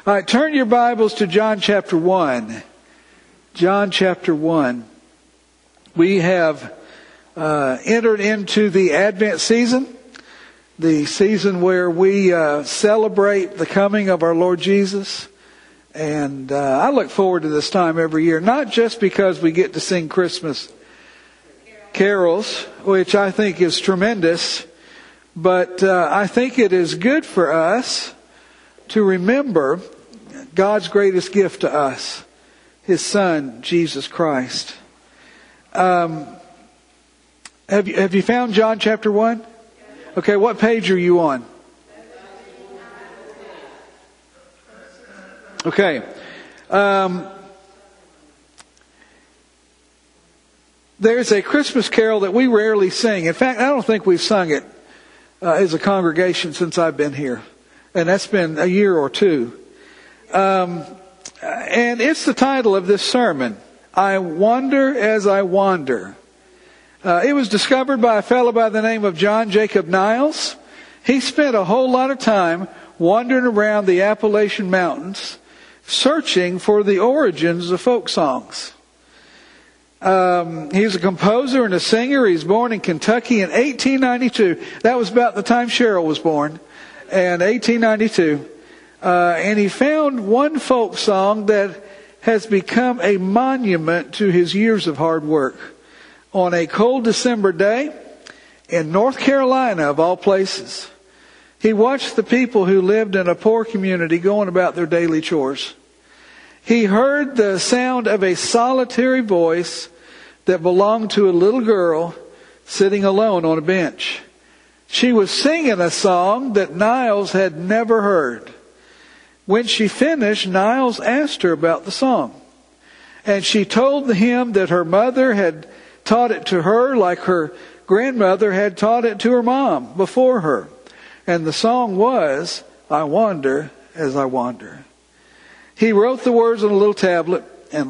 All right, turn your Bibles to John chapter 1. John chapter 1. We have entered into the Advent season, the season where we celebrate the coming of our Lord Jesus. And I look forward to this time every year, not just because we get to sing Christmas carols, which I think is tremendous, but I think it is good for us to remember God's greatest gift to us, His Son, Jesus Christ. Have you found John chapter 1? Okay, what page are you on? Okay. There's a Christmas carol that we rarely sing. In fact, I don't think we've sung it as a congregation since I've been here. And that's been a year or two. And it's the title of this sermon, I Wander as I Wander. It was discovered by a fellow by the name of John Jacob Niles. He spent a whole lot of time wandering around the Appalachian Mountains, searching for the origins of folk songs. He's a composer and a singer. He's born in Kentucky in 1892. That was about the time Cheryl was born, in 1892. And he found one folk song that has become a monument to his years of hard work. On a cold December day in North Carolina, of all places, he watched the people who lived in a poor community going about their daily chores. He heard the sound of a solitary voice that belonged to a little girl sitting alone on a bench. She was singing a song that Niles had never heard. When she finished, Niles asked her about the song. And she told him that her mother had taught it to her like her grandmother had taught it to her mom before her. And the song was, I Wander as I Wander. He wrote the words on a little tablet,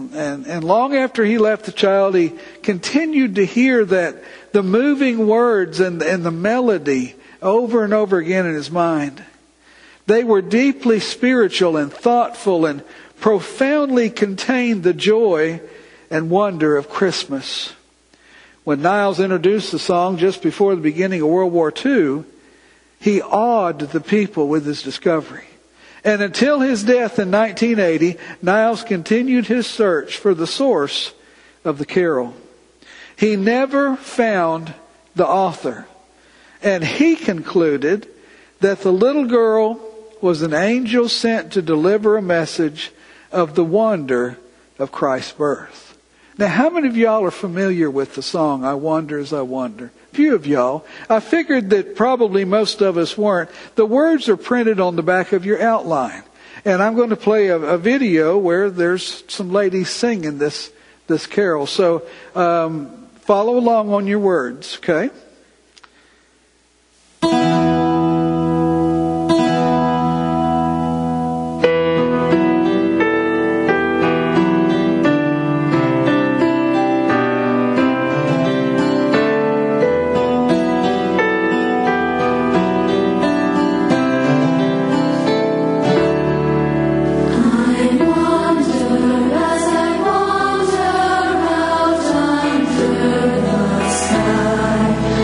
and long after he left the child, he continued to hear the moving words and the melody over and over again in his mind. They were deeply spiritual and thoughtful and profoundly contained the joy and wonder of Christmas. When Niles introduced the song just before the beginning of World War II, he awed the people with his discovery. And until his death in 1980, Niles continued his search for the source of the carol. He never found the author. And he concluded that the little girl was an angel sent to deliver a message of the wonder of Christ's birth. Now, how many of y'all are familiar with the song, I Wander as I Wander? A few of y'all. I figured that probably most of us weren't. The words are printed on the back of your outline. And I'm going to play a video where there's some ladies singing this carol. So follow along on your words, okay? I wander out under the sky.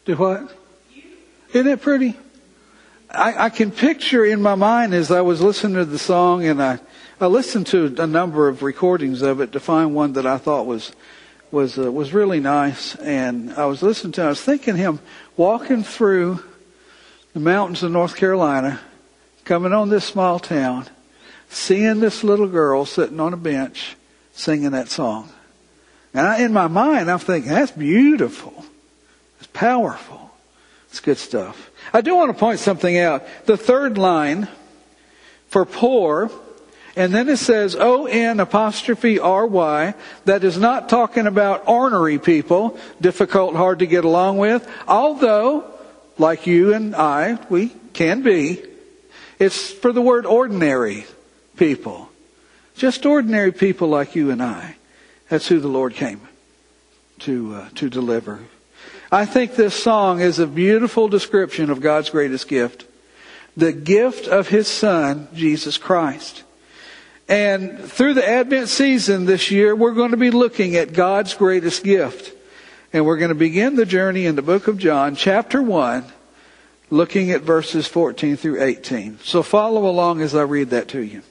Do what? Isn't it pretty? I can picture in my mind as I was listening to the song, and I listened to a number of recordings of it to find one that I thought was really nice. And I was listening to it, I was thinking him walking through the mountains of North Carolina, coming on this small town, seeing this little girl sitting on a bench singing that song. And in my mind, I'm thinking, that's beautiful. It's powerful. It's good stuff. I do want to point something out. The third line for poor, and then it says O-N''RY. That is not talking about ornery people, difficult, hard to get along with. Although, like you and I, we can be. It's for the word ordinary people. Just ordinary people like you and I. That's who the Lord came to deliver. I think this song is a beautiful description of God's greatest gift. The gift of His Son, Jesus Christ. And through the Advent season this year, we're going to be looking at God's greatest gift. And we're going to begin the journey in the book of John, chapter 1, looking at verses 14 through 18. So follow along as I read that to you.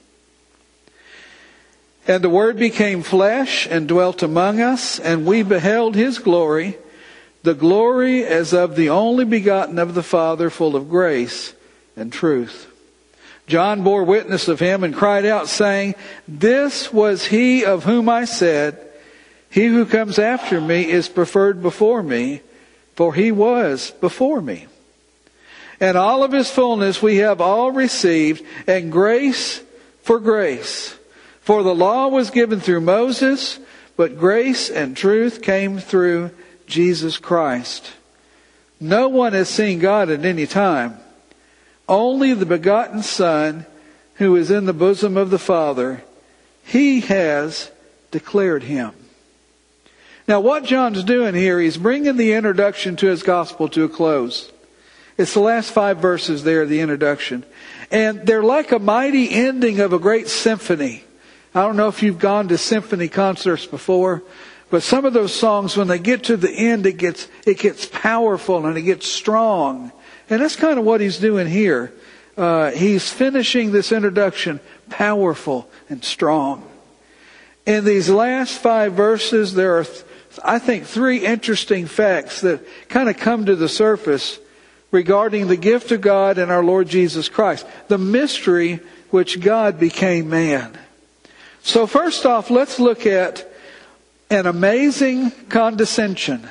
And the Word became flesh and dwelt among us, and we beheld His glory, the glory as of the only begotten of the Father, full of grace and truth. John bore witness of Him and cried out, saying, This was He of whom I said, He who comes after me is preferred before me, for He was before me. And all of His fullness we have all received, and grace for grace. For the law was given through Moses, but grace and truth came through Jesus Christ. No one has seen God at any time. Only the begotten Son, who is in the bosom of the Father, He has declared Him. Now what John's doing here, he's bringing the introduction to his gospel to a close. It's the last 5 verses there, the introduction. And they're like a mighty ending of a great symphony. I don't know if you've gone to symphony concerts before, but some of those songs, when they get to the end, it gets powerful and it gets strong. And that's kind of what he's doing here. He's finishing this introduction powerful and strong. In these last 5 verses, there are, I think, 3 interesting facts that kind of come to the surface regarding the gift of God and our Lord Jesus Christ. The mystery which God became man. So first off, let's look at an amazing condescension.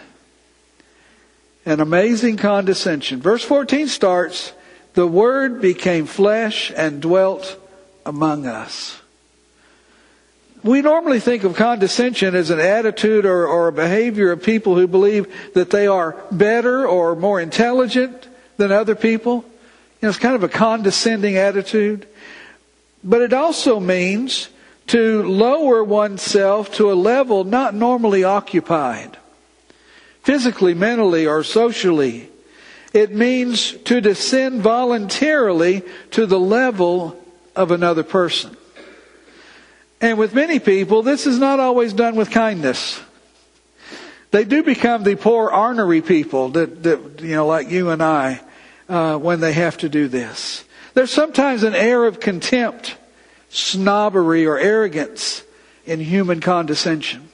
An amazing condescension. Verse 14 starts, the Word became flesh and dwelt among us. We normally think of condescension as an attitude or a behavior of people who believe that they are better or more intelligent than other people. It's kind of a condescending attitude. But it also means to lower oneself to a level not normally occupied, physically, mentally, or socially. It means to descend voluntarily to the level of another person. And with many people, this is not always done with kindness. They do become the poor ornery people that like you and I, when they have to do this. There's sometimes an air of contempt, snobbery, or arrogance in human condescension.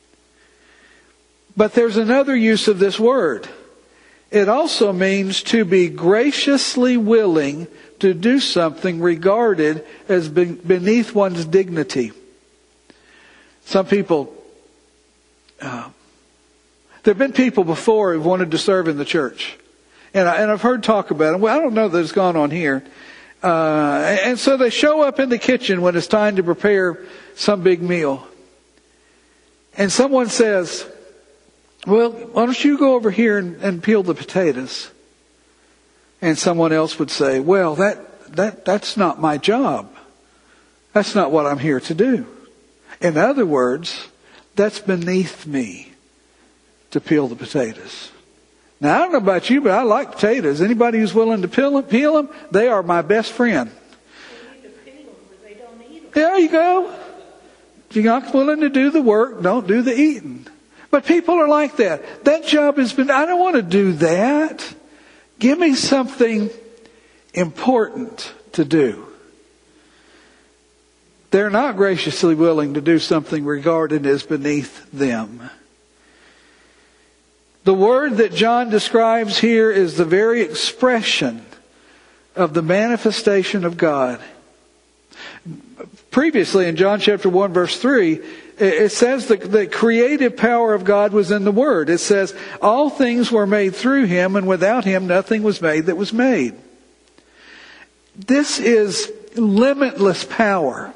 But there's another use of this word. It also means to be graciously willing to do something regarded as beneath one's dignity. Some people, there have been people before who've wanted to serve in the church. And I've heard talk about it. Well, I don't know that it's gone on here. And so they show up in the kitchen when it's time to prepare some big meal. And someone says, well, why don't you go over here and peel the potatoes? And someone else would say, well, that's not my job. That's not what I'm here to do. In other words, that's beneath me to peel the potatoes. Now, I don't know about you, but I like potatoes. Anybody who's willing to peel them, they are my best friend. They need to peel them, but they don't eat them. There you go. If you're not willing to do the work, don't do the eating. But people are like that. That job has been, I don't want to do that. Give me something important to do. They're not graciously willing to do something regarded as beneath them. The word that John describes here is the very expression of the manifestation of God. Previously in John chapter 1 verse 3, it says the creative power of God was in the Word. It says, all things were made through Him, and without Him nothing was made that was made. This is limitless power.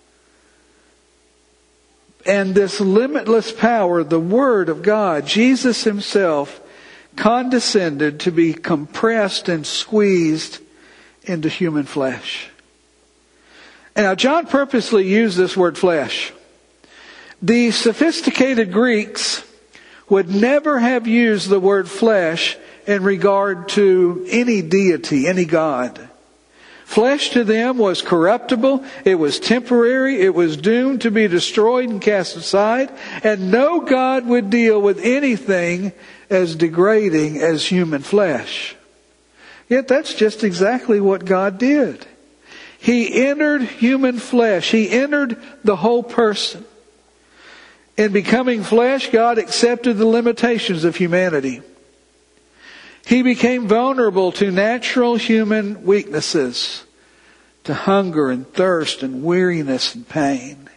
And this limitless power, the Word of God, Jesus Himself, condescended to be compressed and squeezed into human flesh. And now John purposely used this word flesh. The sophisticated Greeks would never have used the word flesh in regard to any deity, any god. Flesh to them was corruptible, it was temporary, it was doomed to be destroyed and cast aside, and no God would deal with anything as degrading as human flesh. Yet that's just exactly what God did. He entered human flesh. He entered the whole person. In becoming flesh, God accepted the limitations of humanity. He became vulnerable to natural human weaknesses, to hunger and thirst and weariness and pain.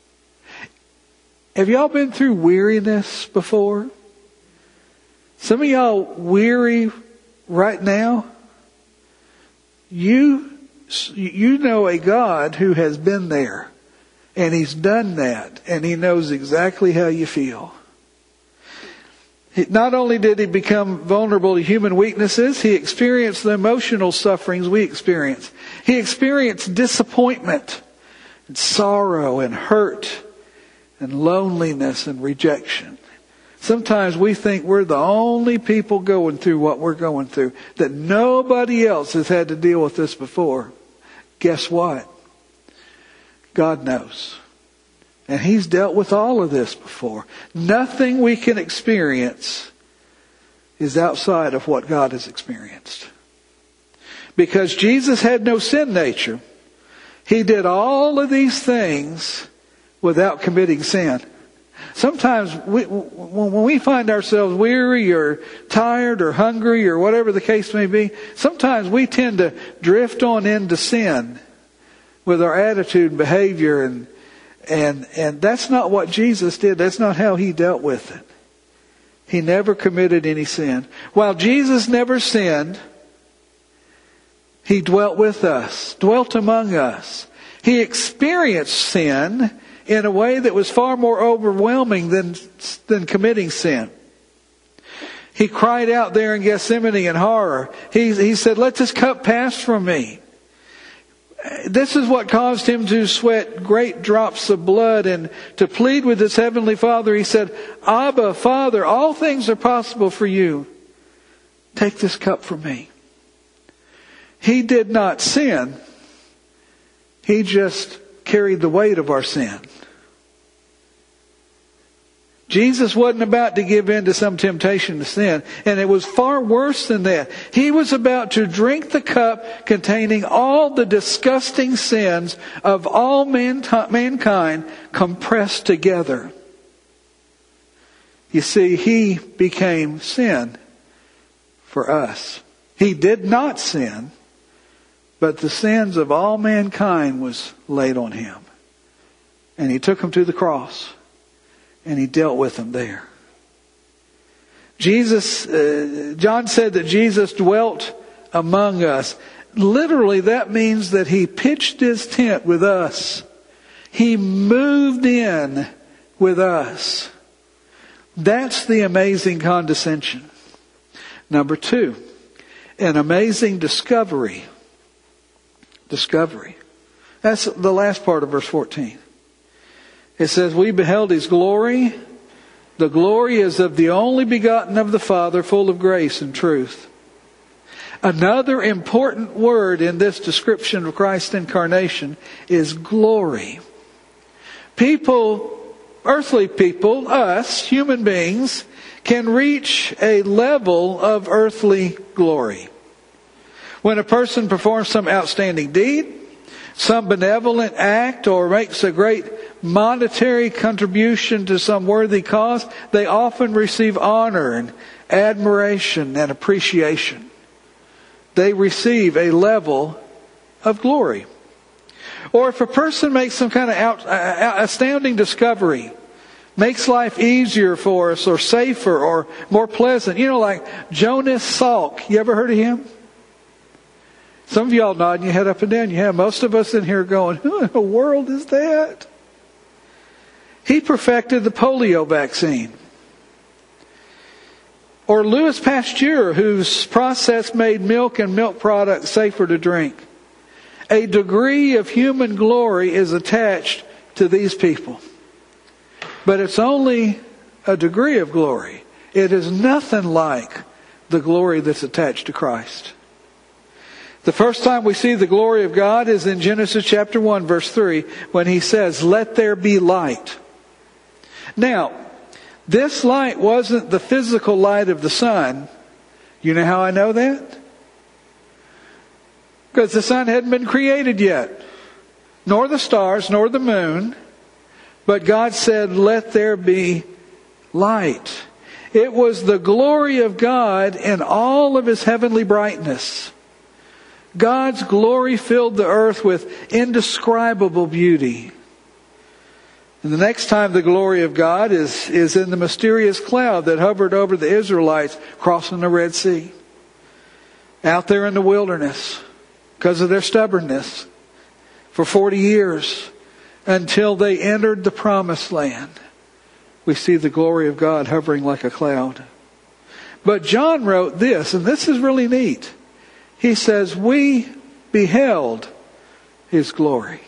Have y'all been through weariness before? Some of y'all weary right now. You know a God who has been there. And He's done that. And He knows exactly how you feel. Not only did He become vulnerable to human weaknesses, He experienced the emotional sufferings we experience. He experienced disappointment and sorrow and hurt and loneliness and rejection. Sometimes we think we're the only people going through what we're going through, that nobody else has had to deal with this before. Guess what? God knows. And He's dealt with all of this before. Nothing we can experience is outside of what God has experienced. Because Jesus had no sin nature, He did all of these things without committing sin. Sometimes when we find ourselves weary or tired or hungry or whatever the case may be, sometimes we tend to drift on into sin with our attitude and behavior, and that's not what Jesus did. That's not how He dealt with it. He never committed any sin. While Jesus never sinned, He dwelt with us, dwelt among us. He experienced sin in a way that was far more overwhelming than committing sin. He cried out there in Gethsemane in horror. He said, "Let this cup pass from me." This is what caused Him to sweat great drops of blood and to plead with His Heavenly Father. He said, "Abba, Father, all things are possible for you. Take this cup from me." He did not sin. He just carried the weight of our sin. Jesus wasn't about to give in to some temptation to sin. And it was far worse than that. He was about to drink the cup containing all the disgusting sins of all mankind compressed together. You see, He became sin for us. He did not sin, but the sins of all mankind was laid on Him. And He took them to the cross. And He dealt with them there. John said that Jesus dwelt among us. Literally, that means that He pitched His tent with us. He moved in with us. That's the amazing condescension. Number 2, an amazing discovery. Discovery. That's the last part of verse 14. It says, "We beheld His glory. The glory is of the only begotten of the Father, full of grace and truth." Another important word in this description of Christ's incarnation is glory. People earthly people, us, human beings, can reach a level of earthly glory. When a person performs some outstanding deed, some benevolent act, or makes a great monetary contribution to some worthy cause, they often receive honor and admiration and appreciation. They receive a level of glory. Or if a person makes some kind of astounding discovery, makes life easier for us or safer or more pleasant. You know, like Jonas Salk. You ever heard of him? Some of y'all nodding your head up and down. You have most of us in here going, who in the world is that? He perfected the polio vaccine. Or Louis Pasteur, whose process made milk and milk products safer to drink. A degree of human glory is attached to these people. But it's only a degree of glory. It is nothing like the glory that's attached to Christ. The first time we see the glory of God is in Genesis chapter 1, verse 3, when He says, "Let there be light." Now, this light wasn't the physical light of the sun. You know how I know that? Because the sun hadn't been created yet. Nor the stars, nor the moon. But God said, "Let there be light." It was the glory of God in all of His heavenly brightness. God's glory filled the earth with indescribable beauty. And the next time the glory of God is in the mysterious cloud that hovered over the Israelites crossing the Red Sea. Out there in the wilderness, because of their stubbornness, for 40 years, until they entered the promised land. We see the glory of God hovering like a cloud. But John wrote this, and this is really neat. He says, we beheld His glory.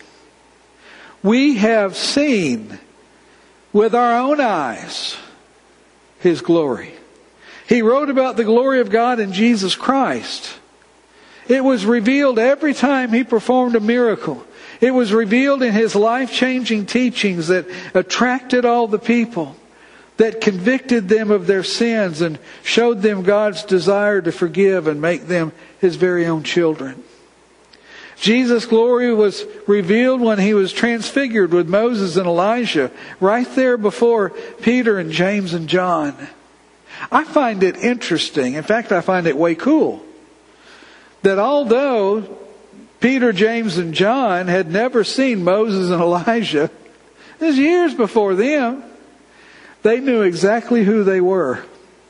We have seen with our own eyes His glory. He wrote about the glory of God in Jesus Christ. It was revealed every time He performed a miracle. It was revealed in His life-changing teachings that attracted all the people, that convicted them of their sins and showed them God's desire to forgive and make them His very own children. Jesus' glory was revealed when He was transfigured with Moses and Elijah, right there before Peter and James and John. I find it interesting, in fact I find it way cool, that although Peter, James, and John had never seen Moses and Elijah, it was years before them, they knew exactly who they were.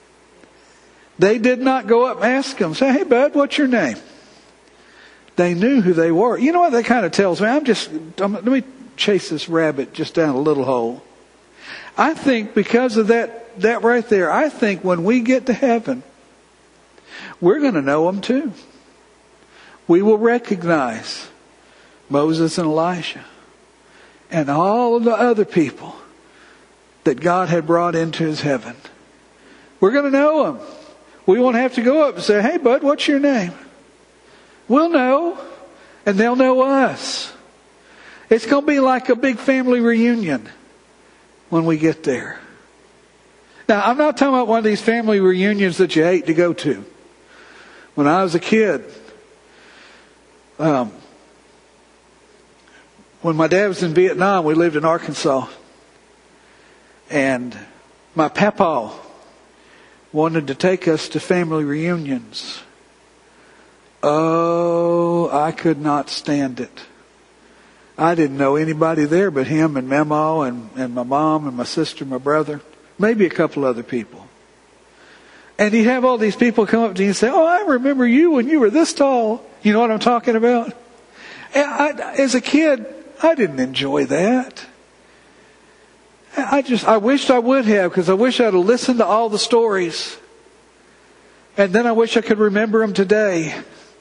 They did not go up and ask them, say, "Hey bud, what's your name?" They knew who they were. You know what that kind of tells me? Let me chase this rabbit just down a little hole. I think because of that right there, I think when we get to heaven, we're going to know them too. We will recognize Moses and Elijah and all of the other people that God had brought into His heaven. We're going to know them. We won't have to go up and say, "Hey bud, what's your name?" We'll know, and they'll know us. It's going to be like a big family reunion when we get there. Now, I'm not talking about one of these family reunions that you hate to go to. When I was a kid, when my dad was in Vietnam, we lived in Arkansas. And my papa wanted to take us to family reunions. Oh, I could not stand it. I didn't know anybody there but him and Memo and my mom and my sister and my brother. Maybe a couple other people. And he'd have all these people come up to you and say, "Oh, I remember you when you were this tall." You know what I'm talking about? And as a kid, I didn't enjoy that. I wished I would have, because I wish I'd have listened to all the stories. And then I wish I could remember them today.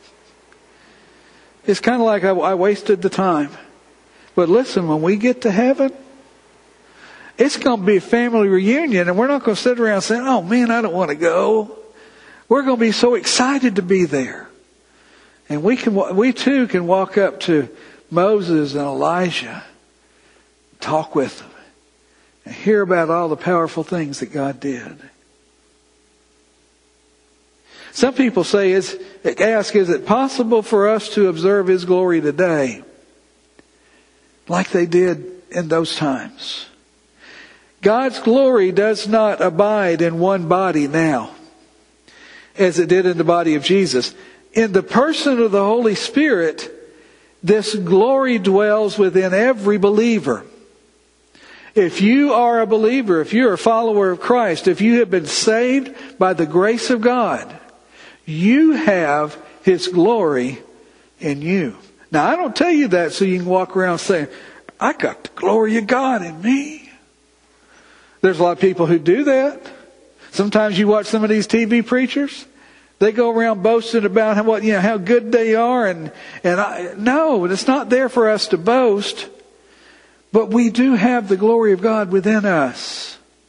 It's kind of like I wasted the time. But listen, when we get to heaven, it's going to be a family reunion, and we're not going to sit around saying, "Oh man, I don't want to go." We're going to be so excited to be there. And we too can walk up to Moses and Elijah, talk with them, and hear about all the powerful things that God did. Some people ask, is it possible for us to observe His glory today like they did in those times? God's glory does not abide in one body now, as it did in the body of Jesus. In the person of the Holy Spirit, this glory dwells within every believer. If you are a believer, if you're a follower of Christ, if you have been saved by the grace of God, you have His glory in you. Now, I don't tell you that so you can walk around saying, I got the glory of God in me. There's a lot of people who do that. Sometimes you watch some of these TV preachers. They go around boasting about how good they are. No, it's not there for us to boast. But we do have the glory of God within us.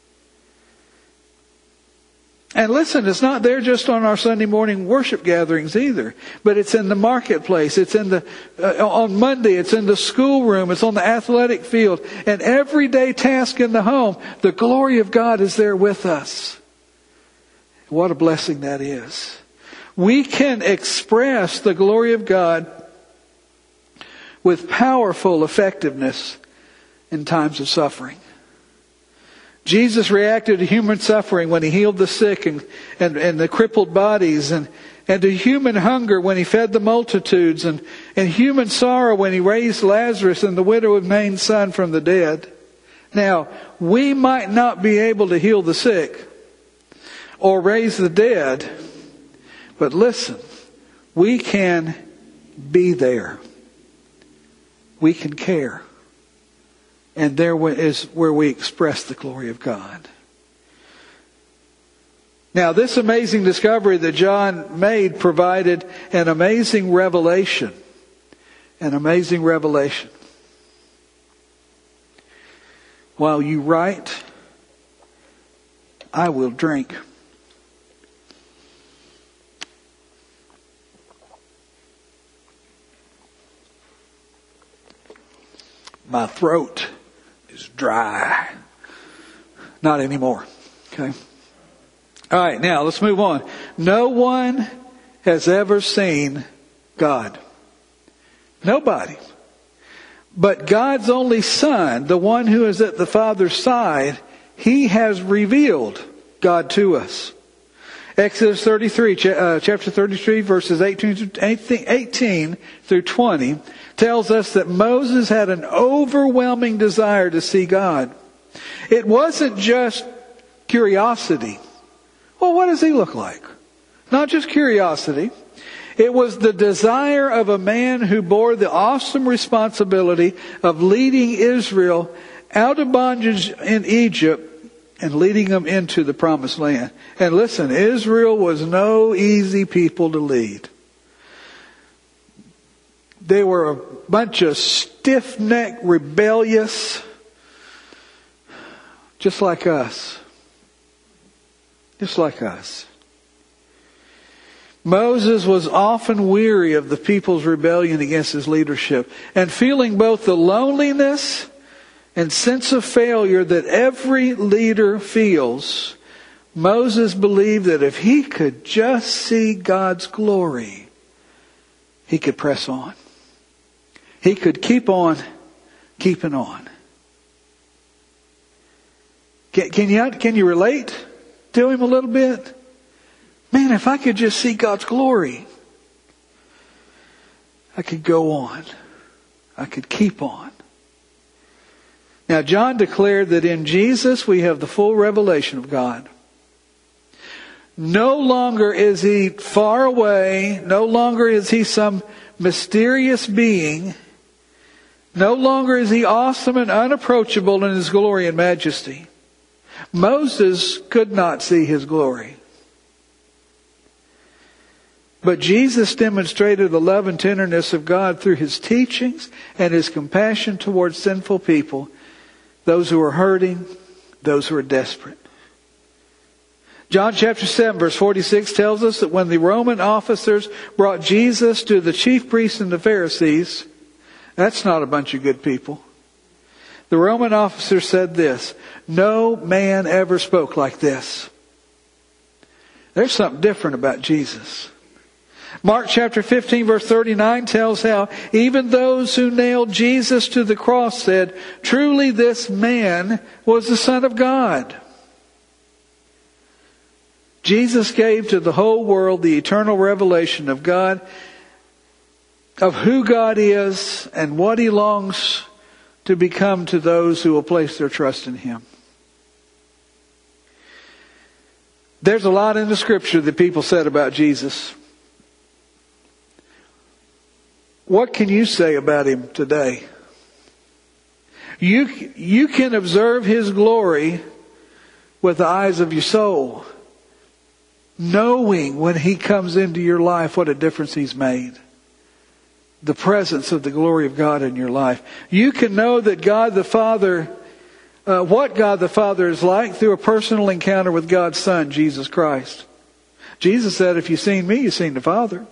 And listen, it's not there just on our Sunday morning worship gatherings either. But it's in the marketplace. It's in on Monday. It's in the schoolroom. It's on the athletic field. And everyday task in the home. The glory of God is there with us. What a blessing that is. We can express the glory of God with powerful effectiveness in times of suffering. Jesus reacted to human suffering when He healed the sick and the crippled bodies, and to human hunger when He fed the multitudes, and human sorrow when He raised Lazarus and the widow of Nain's son from the dead. Now, we might not be able to heal the sick or raise the dead, but listen, we can be there. We can care. And there is where we express the glory of God. Now, this amazing discovery that John made provided an amazing revelation. An amazing revelation. While you write, I will drink. My throat is dry. Not anymore. Okay. All right, now let's move on. No one has ever seen God. Nobody. But God's only Son, the one who is at the Father's side, He has revealed God to us. Exodus 33, chapter 33, verses 18 through 20 tells us that Moses had an overwhelming desire to see God. It wasn't just curiosity. Well, what does He look like? Not just curiosity. It was the desire of a man who bore the awesome responsibility of leading Israel out of bondage in Egypt and leading them into the promised land. And listen, Israel was no easy people to lead. They were a bunch of stiff-necked, rebellious, just like us. Just like us. Moses was often weary of the people's rebellion against his leadership, and feeling both the loneliness and sense of failure that every leader feels, Moses believed that if he could just see God's glory, he could press on. He could keep on keeping on. Can you relate to him a little bit? Man, if I could just see God's glory, I could go on. I could keep on. Now, John declared that in Jesus we have the full revelation of God. No longer is He far away. No longer is He some mysterious being. No longer is He awesome and unapproachable in His glory and majesty. Moses could not see His glory. But Jesus demonstrated the love and tenderness of God through His teachings and His compassion towards sinful people, those who are hurting, those who are desperate. John chapter 7 verse 46 tells us that when the Roman officers brought Jesus to the chief priests and the Pharisees, that's not a bunch of good people. The Roman officer said this, "No man ever spoke like this." There's something different about Jesus. Mark chapter 15 verse 39 tells how even those who nailed Jesus to the cross said, "Truly this man was the Son of God." Jesus gave to the whole world the eternal revelation of God, of who God is and what He longs to become to those who will place their trust in Him. There's a lot in the Scripture that people said about Jesus. What can you say about Him today? You can observe His glory with the eyes of your soul, knowing when He comes into your life what a difference He's made. The presence of the glory of God in your life. You can know that God the Father, what God the Father is like through a personal encounter with God's Son, Jesus Christ. Jesus said, "If you've seen me, you've seen the Father."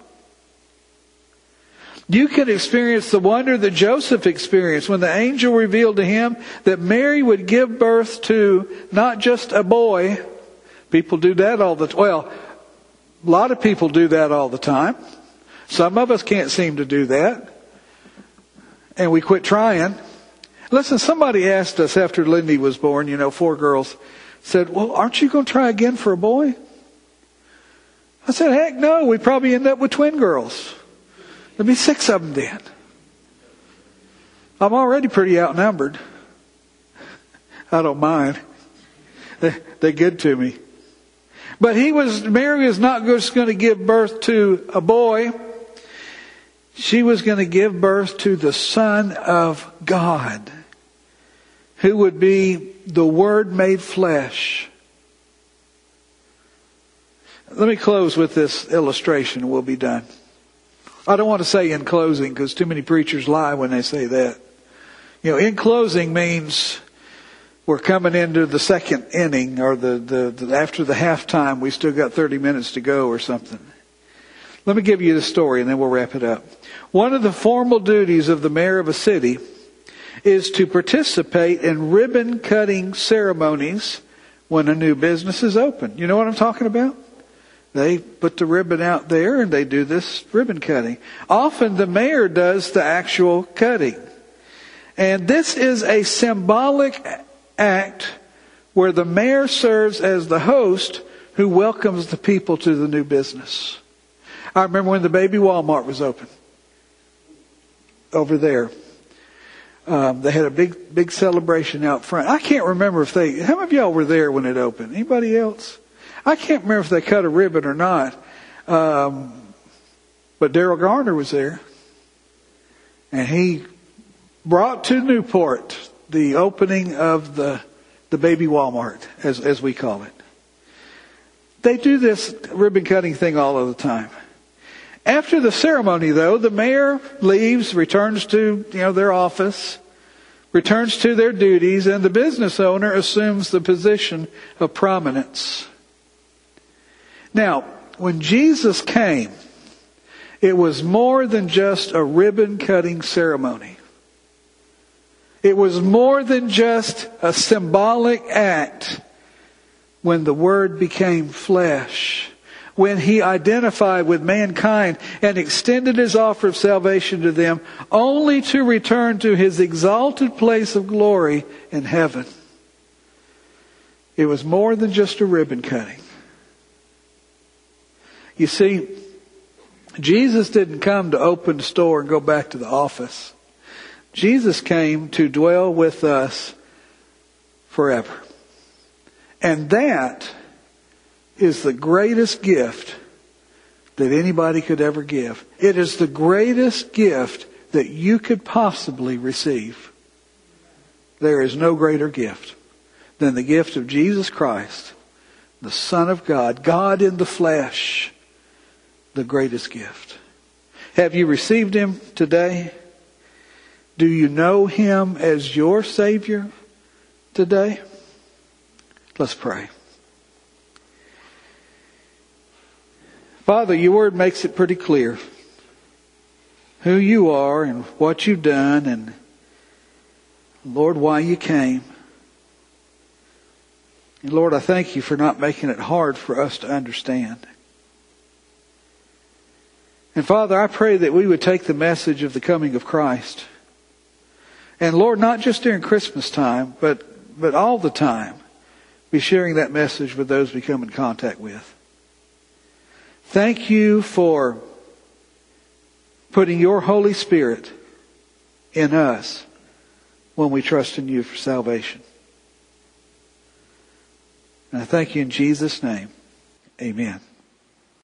You can experience the wonder that Joseph experienced when the angel revealed to him that Mary would give birth to not just a boy. People do that all the time. Well, a lot of people do that all the time. Some of us can't seem to do that. And we quit trying. Listen, somebody asked us after Lindy was born, 4 girls, said, "Well, aren't you going to try again for a boy?" I said, "Heck no, we'd probably end up with twin girls. There'd be 6 of them then. I'm already pretty outnumbered. I don't mind. They're good to me." But Mary was not just going to give birth to a boy. She was going to give birth to the Son of God, who would be the Word made flesh. Let me close with this illustration and we'll be done. I don't want to say in closing because too many preachers lie when they say that. In closing means we're coming into the second inning or the after the halftime. We still got 30 minutes to go or something. Let me give you the story and then we'll wrap it up. One of the formal duties of the mayor of a city is to participate in ribbon cutting ceremonies when a new business is open. You know what I'm talking about? They put the ribbon out there and they do this ribbon cutting. Often the mayor does the actual cutting. And this is a symbolic act where the mayor serves as the host who welcomes the people to the new business. I remember when the baby Walmart was open over there. They had a big celebration out front. I can't remember how many of y'all were there when it opened? Anybody else? I can't remember if they cut a ribbon or not. But Daryl Garner was there. And he brought to Newport the opening of the baby Walmart, as we call it. They do this ribbon cutting thing all of the time. After the ceremony, though, the mayor leaves, returns to their office, returns to their duties, and the business owner assumes the position of prominence. Now, when Jesus came, it was more than just a ribbon cutting ceremony. It was more than just a symbolic act when the Word became flesh. When He identified with mankind and extended His offer of salvation to them, only to return to His exalted place of glory in heaven. It was more than just a ribbon cutting. You see, Jesus didn't come to open the store and go back to the office. Jesus came to dwell with us forever. And that is the greatest gift that anybody could ever give. It is the greatest gift that you could possibly receive. There is no greater gift than the gift of Jesus Christ, the Son of God, God in the flesh, the greatest gift. Have you received Him today? Do you know Him as your Savior today? Let's pray. Father, your Word makes it pretty clear who you are and what you've done. And Lord, why you came. And Lord, I thank you for not making it hard for us to understand. And Father, I pray that we would take the message of the coming of Christ. And Lord, not just during Christmas time, but all the time, be sharing that message with those we come in contact with. Thank you for putting your Holy Spirit in us when we trust in you for salvation. And I thank you in Jesus' name. Amen.